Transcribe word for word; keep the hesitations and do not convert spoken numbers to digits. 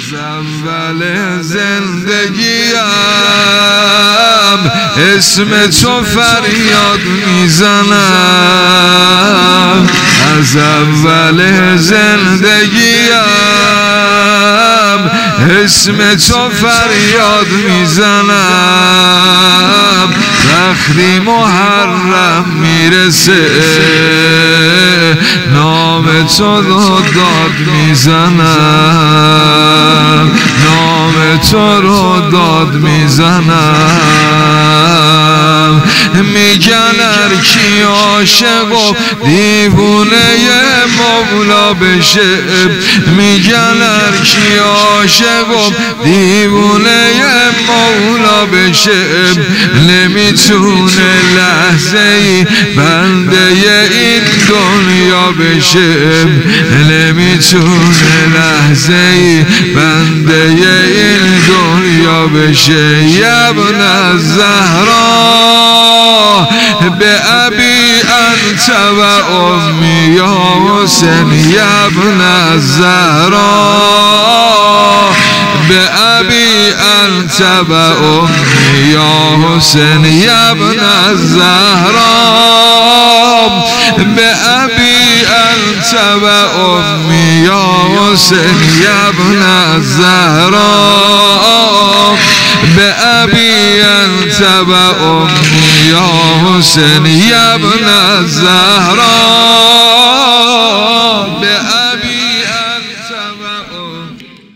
از اول زندگیم اسم تو فریاد میزنم، از اول زندگیم اسم تو فریاد میزنم. وقتی محرم میرسه نام تو رو داد میزنم، نام تو رو داد میزنم. میگن هرکی عاشق و دیوونه مولا بشه، میگن هرکی عاشق و دیوونه مولا بشه نمیتونه لحظه ای بنده این دنیا بشه، نمیتونه لحظه ای بنده این دنیا بشه. یا ابن الزهرا به ابی انت و امی یا حسین، یا ابن الزهرا به ابی انت و امی یا حسین، یا ابن الزهرا به ابی انت و امی یا حسین، یا ابن الزهرا به ابی انت و امی یا حسین، یا ابن الزهرا